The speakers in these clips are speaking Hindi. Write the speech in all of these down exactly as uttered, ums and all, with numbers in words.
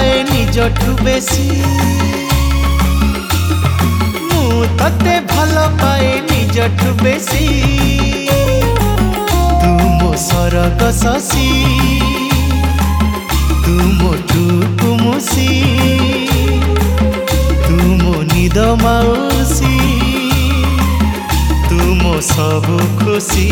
पाए निजठू बेसी मु तते भल पाए निजठू बेसी तू मो सरग शशि तू मो टुकुमुसी तू मो निद माउसी तू मो सब खुशी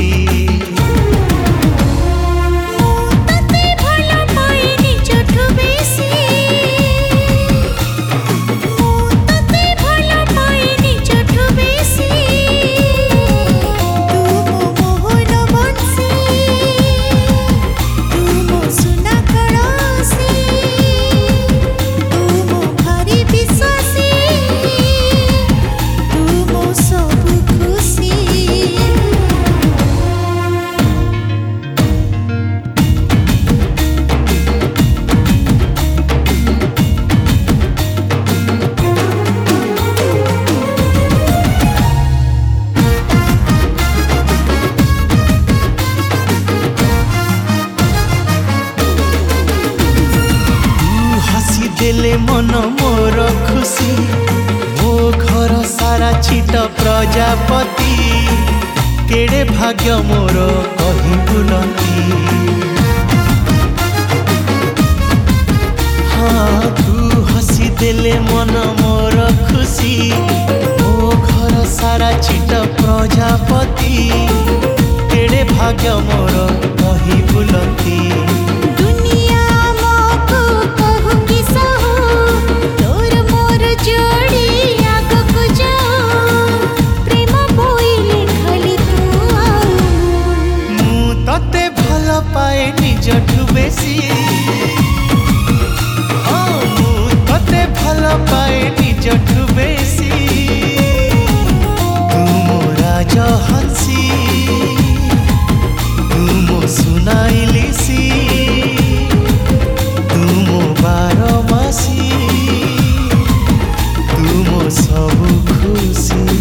देले मन मोर खुशी मो घर सारा छिट प्रजापति केड़े भाग्य मोर कही बुलती हाँ तू हसी देले मन मोर खुशी मो घर सारा छिट प्रजापति केड़े भाग्य मोर कही बुलती पाए निजठू बेसी हाँ मु तते भल पाए निजठू बेसी तू मो राजहंसी तू मो सुनाइलिसी तू मो बारमासी तू मो सब खुशी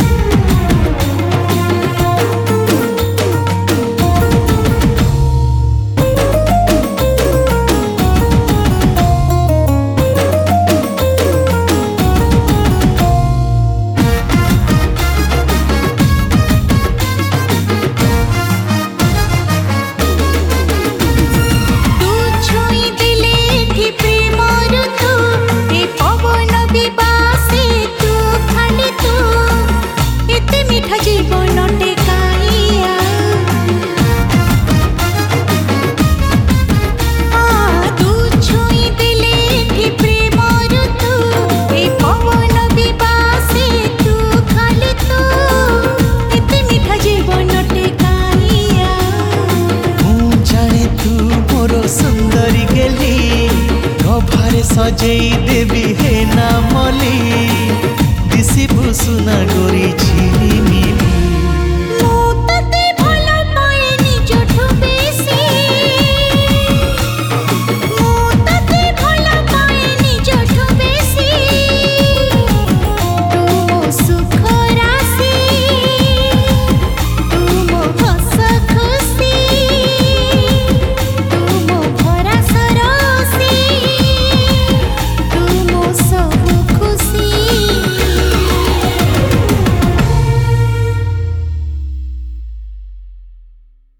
सुंदरी गेली गभारे सजेई देवी हे ना मली दिसी भुसुना गोरी छिनी